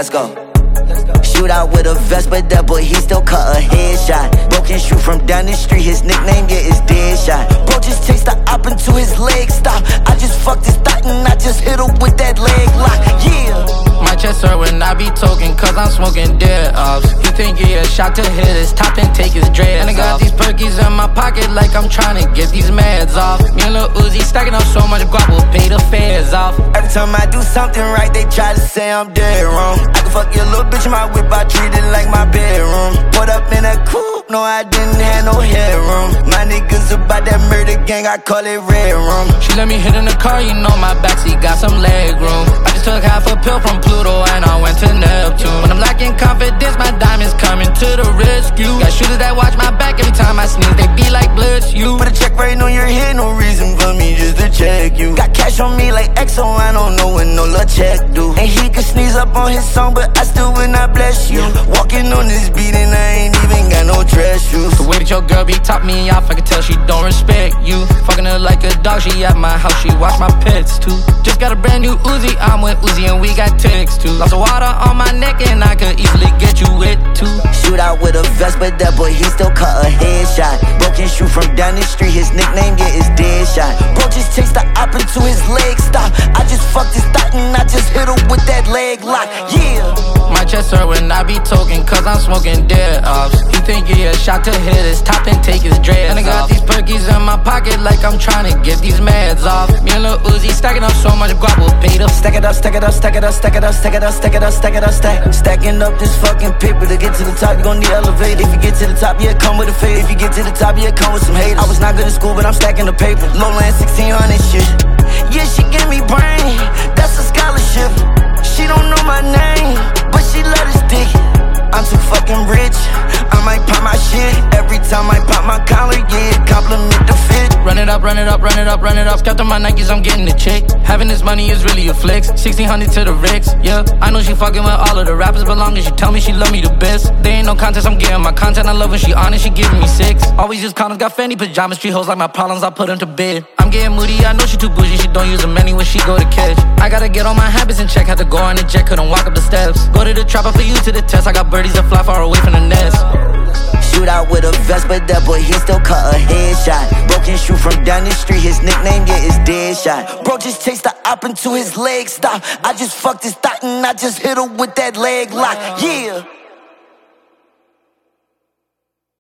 let's go. Shoot out with a vest, but that boy, he still cut a headshot. Broken shoe from down the street, his nickname, yeah, is Deadshot. Bro just chased the op until his leg stop. I just fucked his thought and I just hit him with that leg lock, yeah. My chest hurt when I be talking, cause I'm smoking dead ops. You think he a shot to hit his top and take his dreads off. And I got these perkies in my pocket like I'm trying to get these meds off. Me and Lil Uzi stacking up so much guap, we'll pay the fares off. Every time I do something right, they try to say I'm dead wrong. I can fuck your little bitch in my whip, I treat it like my bedroom. Put up in a coupe, no I didn't have no headroom. My niggas about that murder gang, I call it red room. She let me hit in the car, you know my backseat got some leg room. I just took half a pill from Pluto and I went to Neptune. When I'm lacking confidence, my diamonds coming to the rescue. Got shooters that watch my back every time I sneeze, they be like, bless you. Put a check right on your head, no reason for me just to check you. Got cash on me like XO, I don't know what no little check do. And he could sneeze up on his song, but I still will not bless you. Walking on this beat and I ain't even got no dress shoes. The way that your girl be top me off, I can tell she don't respect you. Fucking her like a dog, she at my house, she watch my pets too. Just got a brand new Uzi, I'm with Uzi and we got text too. Lots of water on my neck and I could easily get you wet too. Shoot out with a vest, but that boy, he still cut a headshot. Broken shoe from down the street, his nickname, yeah, is Deadshot. Bro just chased the op until his leg stop. I just fucked his thought and I just hit him with that leg lock, yeah. My chest hurt when I be talking, cause I'm smoking dead ops. He think he a shot to hit his top and take his dreads off. And I got these perkies in my pocket like I'm trying to get these meds off. Me and Lil Uzi stacking up so much guap, we'll pay the stack it up, stack it up, stack it up, stack it up, stack it up, stack it up, stack it up, stack. Stacking up this fucking paper to get to the top, you gon' need elevate. If you get to the top, yeah, come with a fade. If you get to the top, yeah, come with some haters. I was not good at school, but I'm stacking the paper. Lowland 1600 shit. Yeah, she give me brain, that's a scholarship. She don't know my name, but she love this dick. I'm too fucking rich, I might pop my shit. Every time I pop my collar, yeah, compliment the fit. Run it up, run it up, run it up, run it up. Stepped on my Nikes, I'm getting the check. Having this money is really a flex. 1600 to the Rex, yeah. I know she fucking with all of the rappers, but long as she tell me she love me the best. There ain't no contest, I'm getting my content. I love when she honest, she giving me 6. Always use condoms, got Fendi pajamas. Street hoes like my problems, I put them to bed. I'm getting moody, I know she too bougie. She don't use them any when she go to catch. I gotta get all my habits in check. Had to go on the jet, couldn't walk up the steps. Go to the trapper for you to the test. I got birdies that fly far away from the nest. Shoot out with a vest, but that boy, he still cut a headshot. Broken shoe from down the street, his nickname, yeah, is Deadshot. Bro just chased the op until his leg stop. I just fucked his thought and I just hit him with that leg lock, yeah.